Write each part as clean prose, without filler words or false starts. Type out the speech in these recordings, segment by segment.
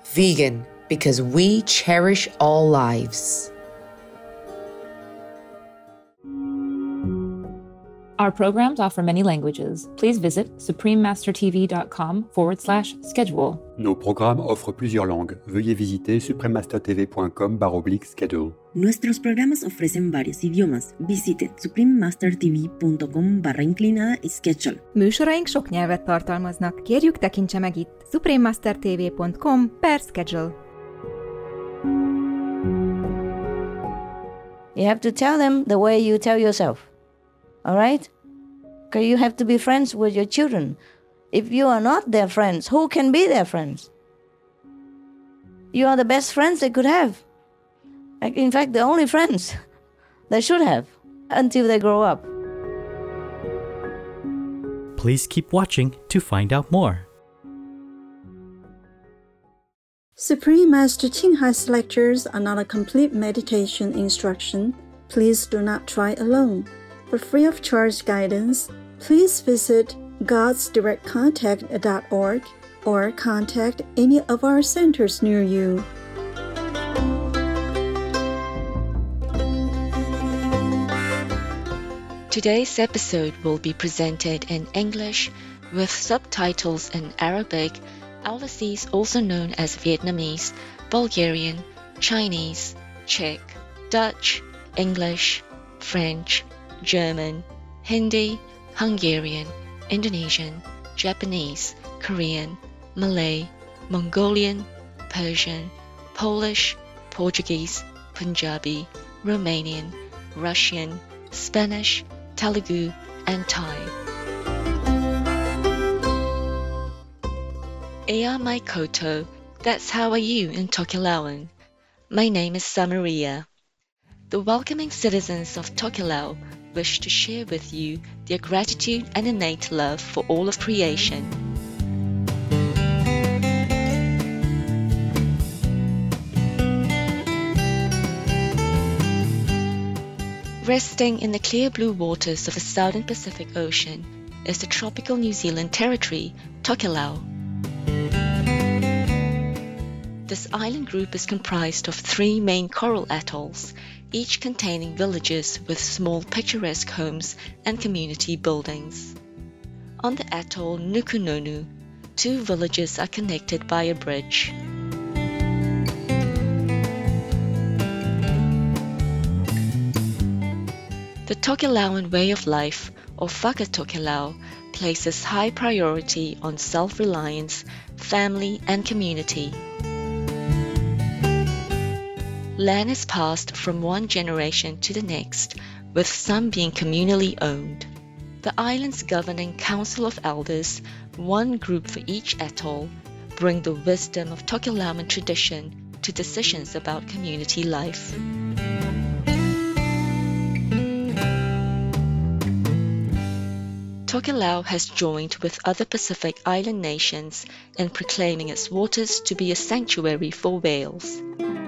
Vegan, because we cherish all lives. Our programs offer many languages. Please visit suprememastertv.com/schedule. Nos programmes offrent plusieurs langues. Veuillez visiter suprememastertv.com/schedule. Nuestros programas ofrecen varios idiomas. Visite suprememastertv.com/schedule. Műsoraink sok nyelvet tartalmaznak. Kérjük, tekintse meg itt suprememastertv.com/schedule. You have to tell them the way you tell yourself. All right? Because you have to be friends with your children. If you are not their friends, who can be their friends? You are the best friends they could have. In fact, the only friends they should have until they grow up. Please keep watching to find out more. Supreme Master Ching Hai's lectures are not a complete meditation instruction. Please do not try alone. For free of charge guidance, please visit godsdirectcontact.org or contact any of our centers near you. Today's episode will be presented in English with subtitles in Arabic, overseas also known as Vietnamese, Bulgarian, Chinese, Czech, Dutch, English, French, German, Hindi, Hungarian, Indonesian, Japanese, Korean, Malay, Mongolian, Persian, Polish, Portuguese, Punjabi, Romanian, Russian, Spanish, Telugu, and Thai. Ea mai koto, that's how are you in Tokelau. My name is Samaria. The welcoming citizens of Tokelau wish to share with you their gratitude and innate love for all of creation. Resting in the clear blue waters of the southern Pacific Ocean is the tropical New Zealand territory, Tokelau. This island group is comprised of 3 main coral atolls, each containing villages with small picturesque homes and community buildings. On the atoll Nukunonu, 2 villages are connected by a bridge. The Tokelauan way of life, or Whakatokelau, places high priority on self-reliance, family and community. Land is passed from one generation to the next, with some being communally owned. The island's governing council of elders, one group for each atoll, bring the wisdom of Tokelauan tradition to decisions about community life. Tokelau has joined with other Pacific Island nations in proclaiming its waters to be a sanctuary for whales.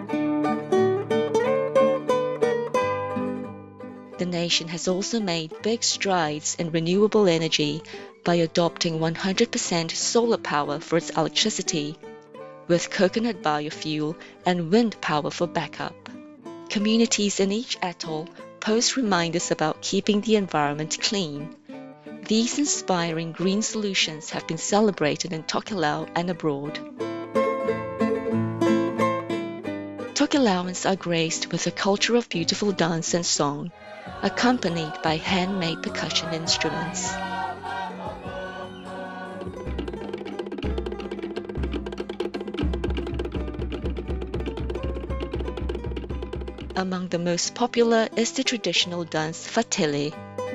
The nation has also made big strides in renewable energy by adopting 100% solar power for its electricity, with coconut biofuel and wind power for backup. Communities in each atoll post reminders about keeping the environment clean. These inspiring green solutions have been celebrated in Tokelau and abroad. Tokelauans are graced with a culture of beautiful dance and song, accompanied by handmade percussion instruments. Among the most popular is the traditional dance Fatele.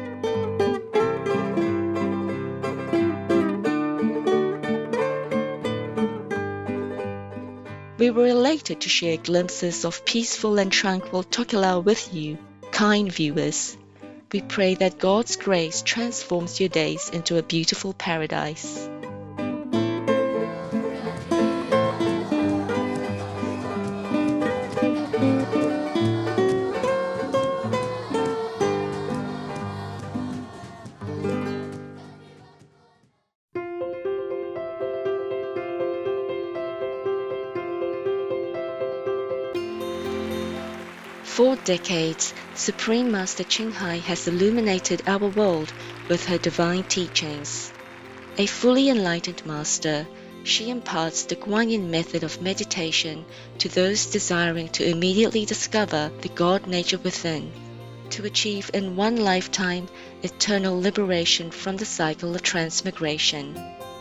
We were elated to share glimpses of peaceful and tranquil Tokelau with you, kind viewers. We pray that God's grace transforms your days into a beautiful paradise. For decades, Supreme Master Ching Hai has illuminated our world with her divine teachings. A fully enlightened master, she imparts the Guan Yin method of meditation to those desiring to immediately discover the God nature within, to achieve in one lifetime eternal liberation from the cycle of transmigration.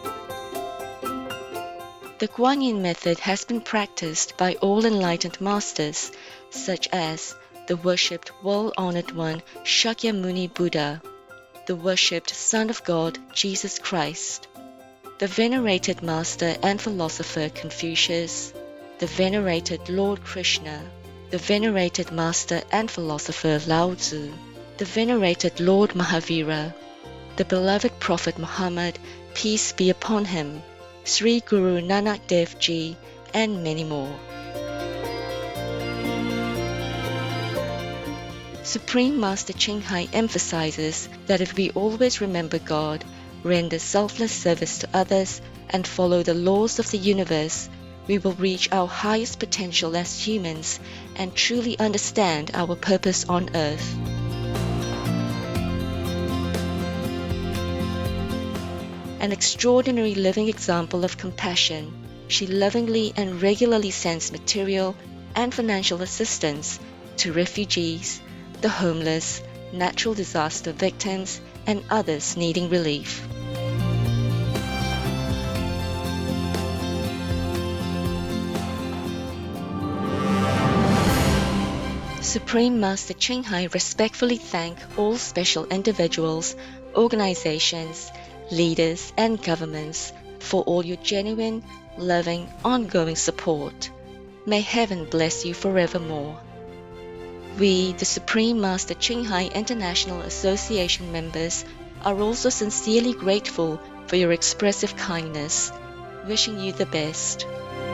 The Guan Yin method has been practiced by all enlightened masters, such as the worshipped world-honored one Shakyamuni Buddha, the worshipped Son of God Jesus Christ, the venerated master and philosopher Confucius, the venerated Lord Krishna, the venerated master and philosopher Lao Tzu, the venerated Lord Mahavira, the beloved Prophet Muhammad, peace be upon him, Sri Guru Nanak Dev Ji, and many more. Supreme Master Ching Hai emphasizes that if we always remember God, render selfless service to others, and follow the laws of the universe, we will reach our highest potential as humans and truly understand our purpose on earth. An extraordinary living example of compassion, she lovingly and regularly sends material and financial assistance to refugees, the homeless, natural disaster victims, and others needing relief. Supreme Master Ching Hai respectfully thank all special individuals, organizations, leaders, and governments for all your genuine, loving, ongoing support. May heaven bless you forevermore. We, the Supreme Master Ching Hai International Association members, are also sincerely grateful for your expressive kindness, wishing you the best.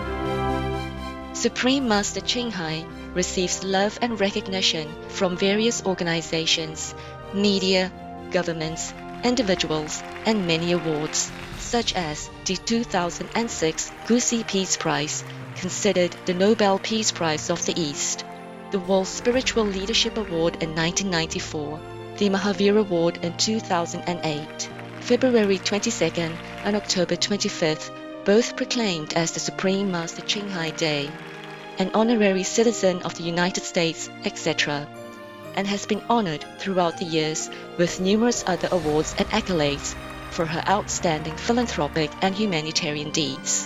Supreme Master Ching Hai receives love and recognition from various organizations, media, governments, individuals, and many awards, such as the 2006 Gusi Peace Prize, considered the Nobel Peace Prize of the East, the World Spiritual Leadership Award in 1994, the Mahavir Award in 2008, February 22nd and October 25th, both proclaimed as the Supreme Master Ching Hai Day, an honorary citizen of the United States, etc., and has been honored throughout the years with numerous other awards and accolades for her outstanding philanthropic and humanitarian deeds.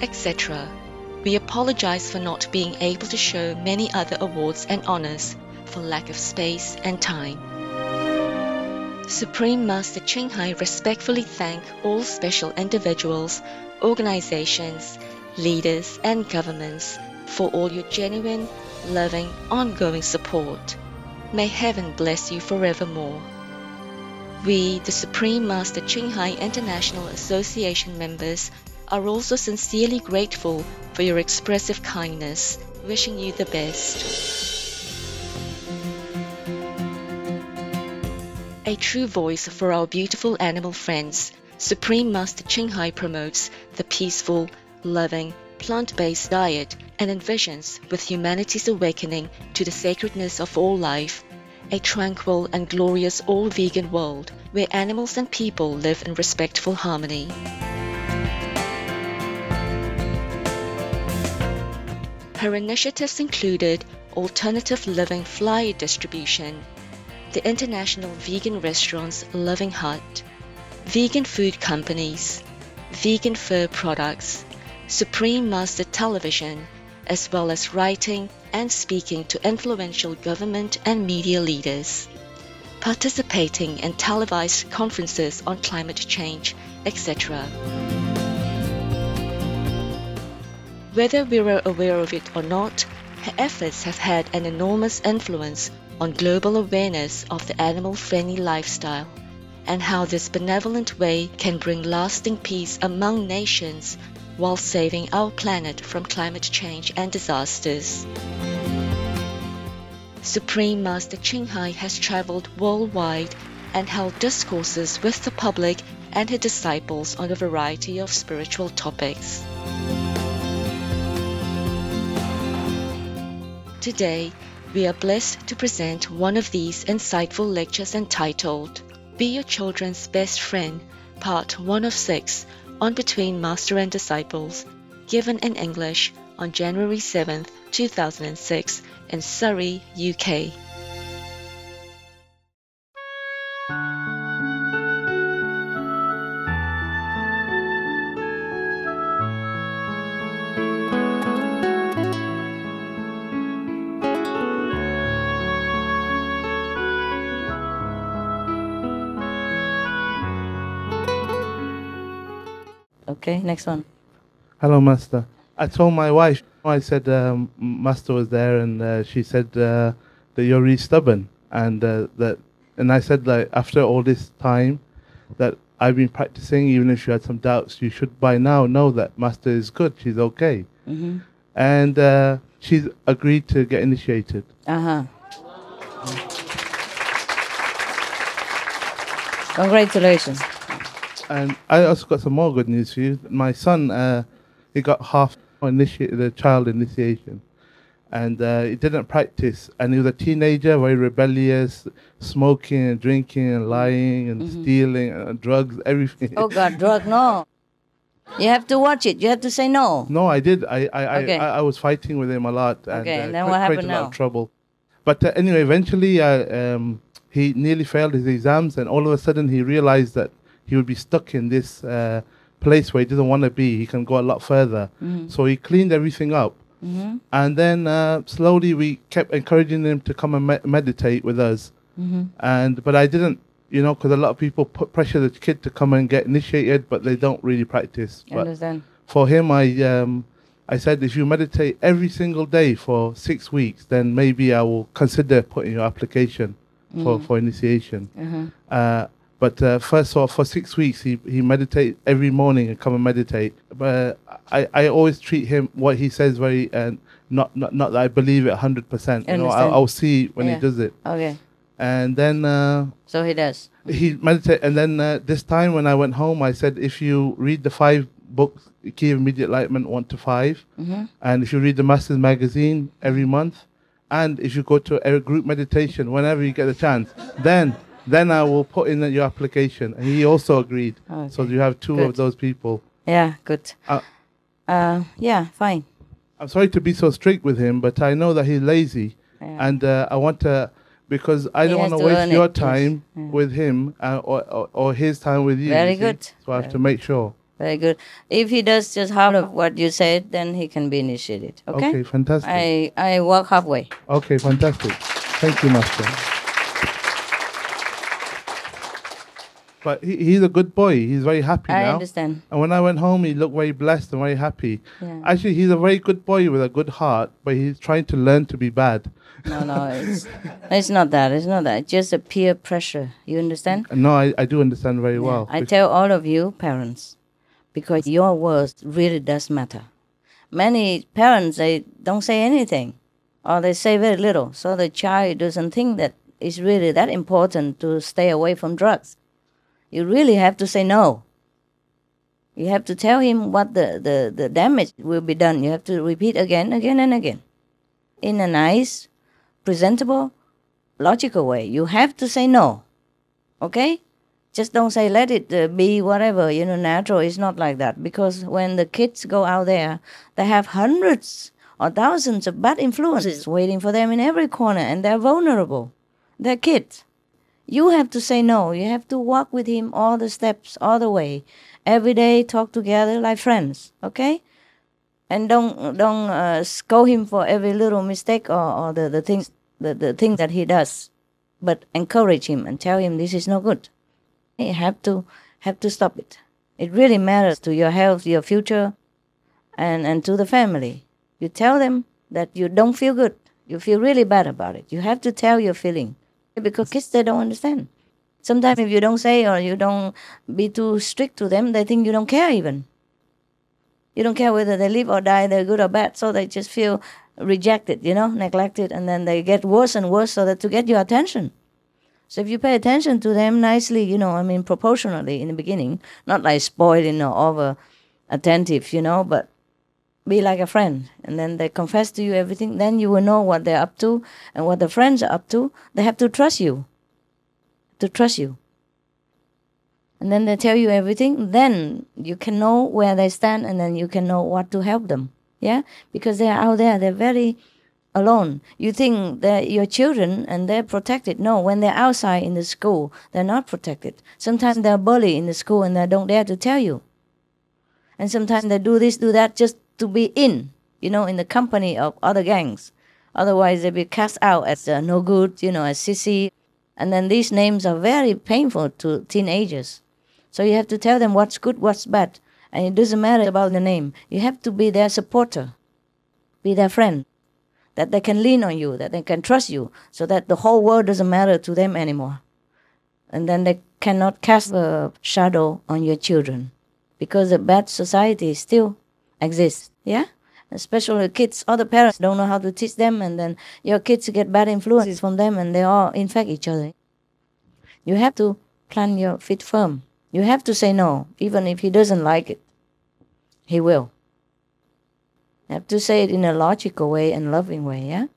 etc. We apologize for not being able to show many other awards and honors for lack of space and time. Supreme Master Ching Hai respectfully thank all special individuals, organizations, leaders, and governments for all your genuine, loving, ongoing support. May heaven bless you forevermore. We, the Supreme Master Ching Hai International Association members, are also sincerely grateful for your expressive kindness, wishing you the best. A true voice for our beautiful animal friends, Supreme Master Ching Hai promotes the peaceful, loving, plant-based diet and envisions with humanity's awakening to the sacredness of all life, a tranquil and glorious all-vegan world where animals and people live in respectful harmony. Her initiatives included alternative living flyer distribution, the international vegan restaurants Loving Hut, vegan food companies, vegan fur products, Supreme Master Television, as well as writing and speaking to influential government and media leaders, participating in televised conferences on climate change, etc. Whether we were aware of it or not, her efforts have had an enormous influence on global awareness of the animal-friendly lifestyle and how this benevolent way can bring lasting peace among nations while saving our planet from climate change and disasters. Supreme Master Ching Hai has traveled worldwide and held discourses with the public and her disciples on a variety of spiritual topics. Today, we are blessed to present one of these insightful lectures entitled Be Your Children's Best Friend, Part 1 of 6, on Between Master and Disciples, given in English on January 7, 2006 in Surrey, UK. Okay, next one. Hello, Master. I told my wife, I said Master was there, and she said that you're really stubborn, and I said, like, after all this time that I've been practicing, even if you had some doubts, you should by now know that Master is good. She's okay, and she's agreed to get initiated. Congratulations. And I also got some more good news for you. My son, he got half the child initiation, and he didn't practice. And he was a teenager, very rebellious, smoking and drinking and lying and stealing and drugs, everything. Oh God, drug, no. You have to watch it. You have to say no. No, I did. I was fighting with him a lot. And then what happened a now? lot of trouble. But anyway, eventually he nearly failed his exams, and all of a sudden he realized that he would be stuck in this place where he doesn't want to be. He can go a lot further. So he cleaned everything up. And then slowly we kept encouraging him to come and meditate with us. But I didn't, because a lot of people pressure the kid to come and get initiated, but they don't really practice. I understand. For him, I said, if you meditate every single day for 6 weeks, then maybe I will consider putting your application for initiation. But first off, for 6 weeks, he meditate every morning and come and meditate. But I always treat him, what he says, very, not that I believe it 100%. I'll see when he does it. Okay. And then... so he does. He meditate. And then this time when I went home, I said, if you read the 5 books, Key of Immediate Enlightenment 1 to 5, and if you read the Masters Magazine every month, and if you go to a group meditation whenever you get a chance, then I will put in your application. And he also agreed. Okay. So you have 2 of those people. Yeah, good. Yeah, fine. I'm sorry to be so strict with him, but I know that he's lazy. Yeah. And I want to, because I don't want to waste your time with him or his time with you. Very good. So I have to make sure. Very good. If he does just half of what you said, then he can be initiated. Okay? Okay, fantastic. I walk halfway. Okay, fantastic. Thank you, Master. But he's a good boy. He's very happy I now. understand. And when I went home, he looked very blessed and very happy. Yeah. Actually, he's a very good boy with a good heart, but he's trying to learn to be bad. No, it's not that. It's not that. It's just a peer pressure. You understand? No, I do understand very well. I tell all of you parents, because your words really does matter. Many parents, they don't say anything, or they say very little, so the child doesn't think that it's really that important to stay away from drugs. You really have to say no. You have to tell him what the damage will be done. You have to repeat again and again. In a nice, presentable, logical way. You have to say no. Okay? Just don't say let it be whatever, natural. It's not like that. Because when the kids go out there, they have hundreds or thousands of bad influences waiting for them in every corner, and they're vulnerable. They're kids. You have to say no. You have to walk with him all the steps, all the way. Every day, talk together like friends, okay? And don't scold him for every little mistake or the things that he does, but encourage him and tell him this is no good. You have to stop it. It really matters to your health, your future, and to the family. You tell them that you don't feel good. You feel really bad about it. You have to tell your feeling. Because kids, they don't understand. Sometimes if you don't say or you don't be too strict to them, they think you don't care even. You don't care whether they live or die, they're good or bad, so they just feel rejected, neglected, and then they get worse and worse so that to get your attention. So if you pay attention to them nicely, proportionally in the beginning, not like spoiling or over attentive, but be like a friend, and then they confess to you everything, then you will know what they're up to and what the friends are up to. They have to trust you. And then they tell you everything, then you can know where they stand, and then you can know what to help them. Yeah? Because they're out there, they're very alone. You think they're your children and they're protected. No, when they're outside in the school, they're not protected. Sometimes they're bullied in the school and they don't dare to tell you. And sometimes they do this, do that, just to be in the company of other gangs. Otherwise, they be cast out as no good, as sissy. And then these names are very painful to teenagers. So you have to tell them what's good, what's bad. And it doesn't matter about the name. You have to be their supporter, be their friend, that they can lean on you, that they can trust you, so that the whole world doesn't matter to them anymore. And then they cannot cast a shadow on your children, because a bad society still exists, yeah? Especially kids, other parents don't know how to teach them, and then your kids get bad influences from them, and they all infect each other. You have to plant your feet firm. You have to say no, even if he doesn't like it. He will. You have to say it in a logical way and loving way, yeah?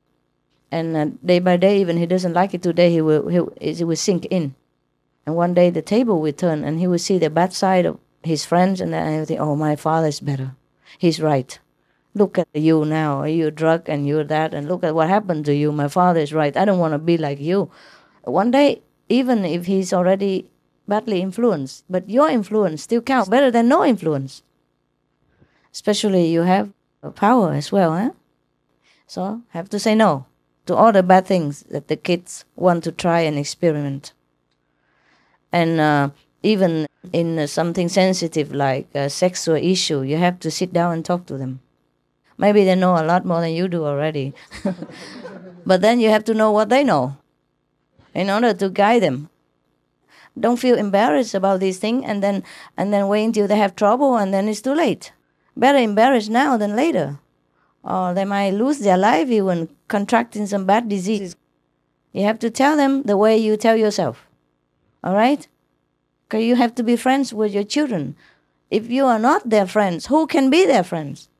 And day by day, even he doesn't like it today, it will sink in. And one day the table will turn, and he will see the bad side of his friends, and then he'll think, oh, my father's better. He's right. Look at you now. You're drunk and you're that, and look at what happened to you. My father is right. I don't want to be like you. One day, even if he's already badly influenced, but your influence still counts better than no influence. Especially you have power as well, huh? So have to say no to all the bad things that the kids want to try and experiment. And even in something sensitive like a sexual issue, you have to sit down and talk to them. Maybe they know a lot more than you do already. But then you have to know what they know in order to guide them. Don't feel embarrassed about these things and then wait until they have trouble, and then it's too late. Better embarrassed now than later. Or they might lose their life even, contracting some bad disease. You have to tell them the way you tell yourself. All right? Because you have to be friends with your children. If you are not their friends, who can be their friends?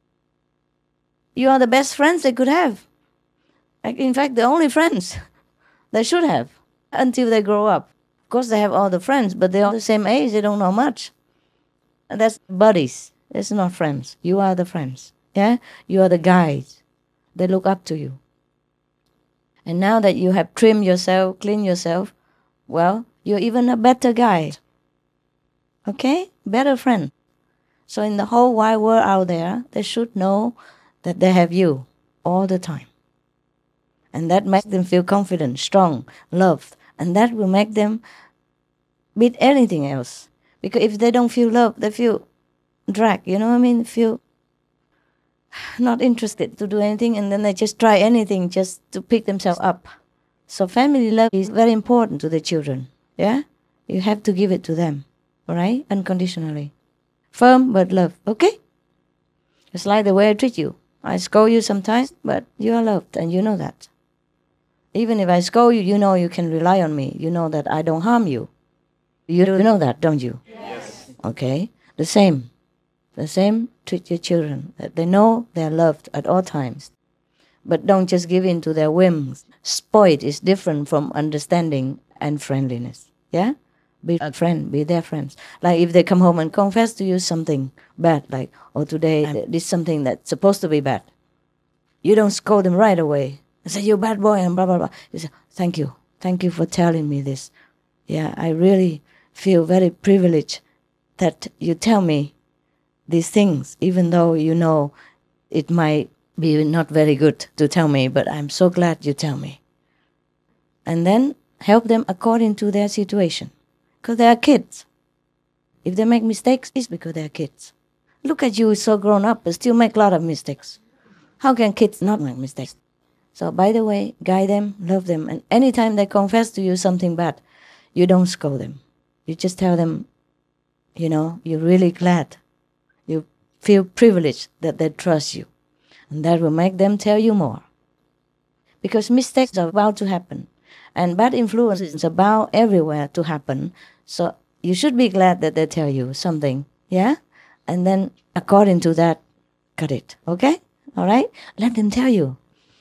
You are the best friends they could have. In fact, the only friends they should have until they grow up. Of course, they have all the friends, but they're all the same age. They don't know much. And that's buddies. It's not friends. You are the friends. Yeah? You are the guides. They look up to you. And now that you have trimmed yourself, cleaned yourself, well, you're even a better guide. Okay? Better friend. So in the whole wide world out there, they should know that they have you all the time. And that makes them feel confident, strong, loved. And that will make them beat anything else. Because if they don't feel loved, they feel dragged, you know what I mean? Feel not interested to do anything, and then they just try anything just to pick themselves up. So family love is very important to the children. Yeah? You have to give it to them. All right? Unconditionally. Firm but love. Okay? It's like the way I treat you. I scold you sometimes, but you are loved, and you know that. Even if I scold you, you know you can rely on me. You know that I don't harm you. You know that, don't you? Yes. Okay? The same. The same, treat your children. That they know they're loved at all times. But don't just give in to their whims. Spoiled is different from understanding and friendliness. Yeah? Be a friend, be their friends. Like if they come home and confess to you something bad, like, oh, today I did something that's supposed to be bad. You don't scold them right away. I say, you're a bad boy and blah, blah, blah. You say, thank you. Thank you for telling me this. Yeah, I really feel very privileged that you tell me these things, even though you know it might be not very good to tell me, but I'm so glad you tell me. And then help them according to their situation. Because they are kids. If they make mistakes, it's because they are kids. Look at you, so grown up, but still make a lot of mistakes. How can kids not make mistakes? So, by the way, guide them, love them, and anytime they confess to you something bad, you don't scold them. You just tell them, you know, you're really glad. You feel privileged that they trust you. And that will make them tell you more. Because mistakes are about to happen. And bad influence is about everywhere to happen. So you should be glad that they tell you something. Yeah? And then according to that, cut it. Okay? All right? Let them tell you.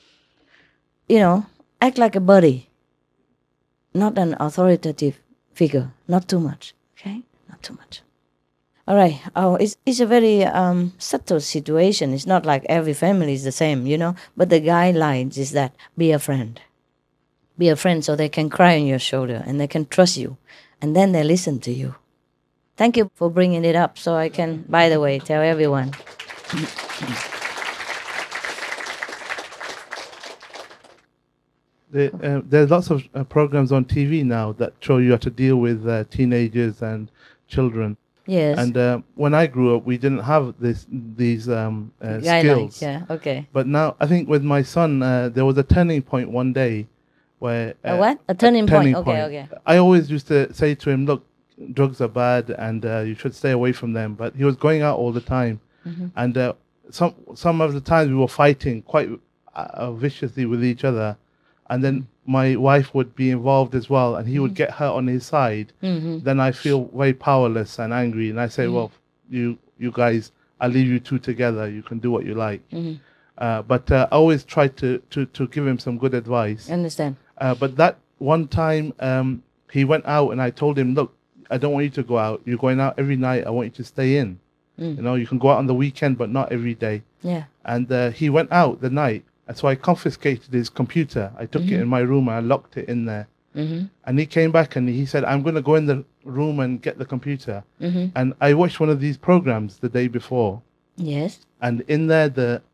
You know, act like a buddy. Not an authoritative figure. Not too much. Okay? Not too much. All right. Oh, it's a very subtle situation. It's not like every family is the same, you know. But the guidelines is that be a friend. Be a friend so they can cry on your shoulder and they can trust you. And then they listen to you. Thank you for bringing it up so I can, by the way, tell everyone. There's lots of programs on TV now that show you how to deal with teenagers and children. Yes. And when I grew up, we didn't have these skills. Yeah, okay. But now, I think with my son, there was a turning point one day where... a what? A turning point. Okay. I always used to say to him, look, drugs are bad and you should stay away from them. But he was going out all the time. Mm-hmm. And some of the times we were fighting quite viciously with each other. And then my wife would be involved as well, and he would get her on his side. Mm-hmm. Then I feel very powerless and angry, and I say, well, you guys, I'll leave you two together. You can do what you like. Mm-hmm. But I always try to give him some good advice. I understand. But that one time he went out, and I told him, look, I don't want you to go out. You're going out every night. I want you to stay in. You know, you can go out on the weekend, but not every day. Yeah. And he went out the night. So I confiscated his computer. I took it in my room and I locked it in there. Mm-hmm. And he came back and he said, I'm going to go in the room and get the computer. Mm-hmm. And I watched one of these programs the day before. Yes. And in there,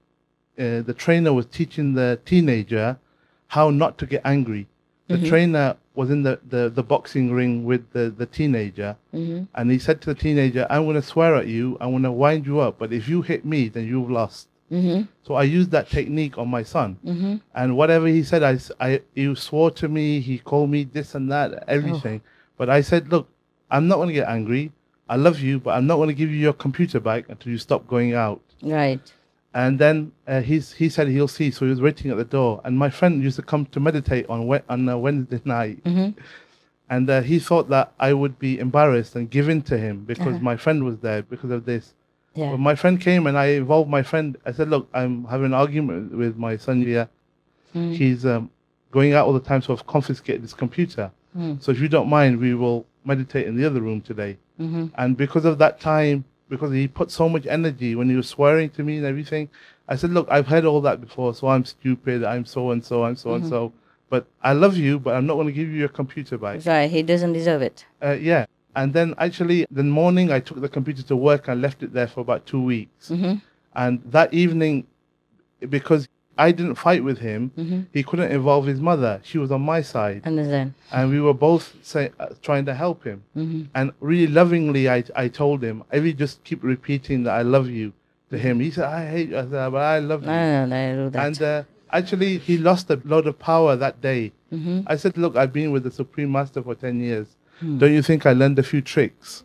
the trainer was teaching the teenager how not to get angry. The trainer was in the boxing ring with the teenager. Mm-hmm. And he said to the teenager, I'm going to swear at you. I'm going to wind you up. But if you hit me, then you've lost. Mm-hmm. So I used that technique on my son. Mm-hmm. And whatever he said, he swore to me, he called me this and that, everything. Oh. But I said, look, I'm not going to get angry. I love you, but I'm not going to give you your computer back until you stop going out. Right. And then he said he'll see. So he was waiting at the door. And my friend used to come to meditate on a Wednesday night. Mm-hmm. And he thought that I would be embarrassed and give in to him because my friend was there because of this. Yeah. When my friend came and I involved my friend, I said, look, I'm having an argument with my son here. He's going out all the time, so I've confiscated his computer. So if you don't mind, we will meditate in the other room today. Mm-hmm. And because of that time, because he put so much energy when he was swearing to me and everything, I said, look, I've heard all that before, so I'm stupid, I'm so-and-so, I'm so-and-so. But I love you, but I'm not going to give you your computer back. Right, he doesn't deserve it. Yeah. And then actually the morning I took the computer to work and left it there for about 2 weeks. And that evening, because I didn't fight with him, he couldn't involve his mother. She was on my side. Understand. And we were both trying to help him. And really lovingly, I told him, I really just keep repeating that I love you to him. He said, I hate you. I said, but I love you. I do that. And actually, he lost a lot of power that day. I said, look, I've been with the Supreme Master for 10 years. Don't you think I learned a few tricks?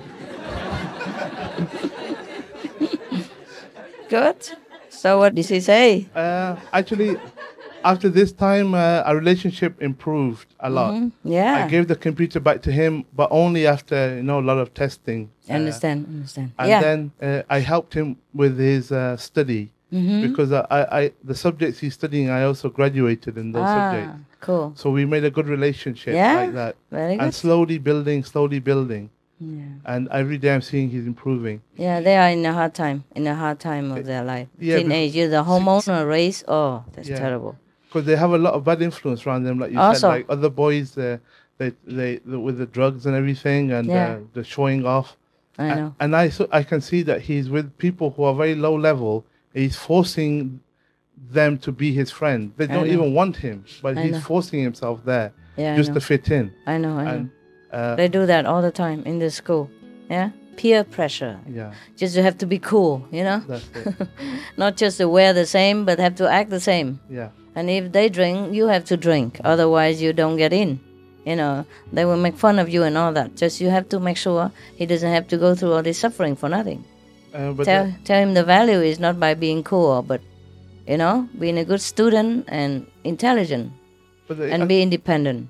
Good. So what did he say? Actually, after this time, our relationship improved a lot. Yeah. I gave the computer back to him, but only after, a lot of testing. Understand. And then I helped him with his study. Because the subjects he's studying, I also graduated in those subjects. Cool. So we made a good relationship like that. Very good. And slowly building. Yeah. And every day I'm seeing he's improving. Yeah, they are in a hard time of their life. Yeah, Teenage, the hormonal race, that's terrible. Because they have a lot of bad influence around them, like you said, like other boys, they with the drugs and everything, and the showing off. I know. And I can see that he's with people who are very low level. He's forcing them to be his friend. They don't even want him, but he's forcing himself there just to fit in. I know. They do that all the time in the school. Yeah, peer pressure. Yeah, just you have to be cool, That's it. Not just to wear the same, but have to act the same. Yeah. And if they drink, you have to drink. Otherwise, you don't get in. They will make fun of you and all that. Just you have to make sure he doesn't have to go through all this suffering for nothing. Tell him the value is not by being cool, but being a good student and intelligent, and be independent.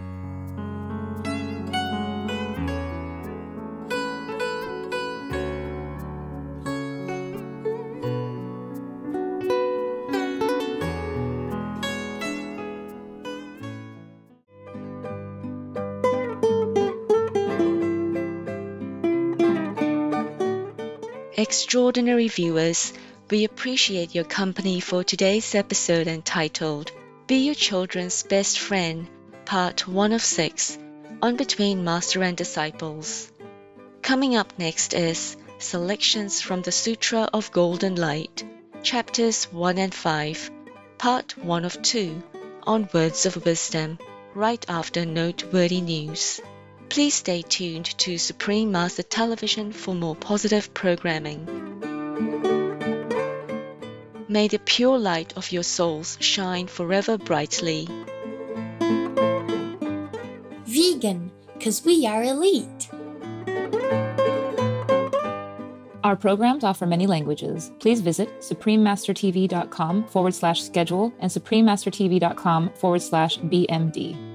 Extraordinary viewers, we appreciate your company for today's episode entitled Be Your Children's Best Friend, Part 1 of 6, on Between Master and Disciples. Coming up next is selections from the Sutra of Golden Light, Chapters 1 and 5, Part 1 of 2, on Words of Wisdom, right after Noteworthy News. Please stay tuned to Supreme Master Television for more positive programming. May the pure light of your souls shine forever brightly. Vegan, 'cause we are elite. Our programs offer many languages. Please visit suprememastertv.com/schedule and suprememastertv.com/BMD.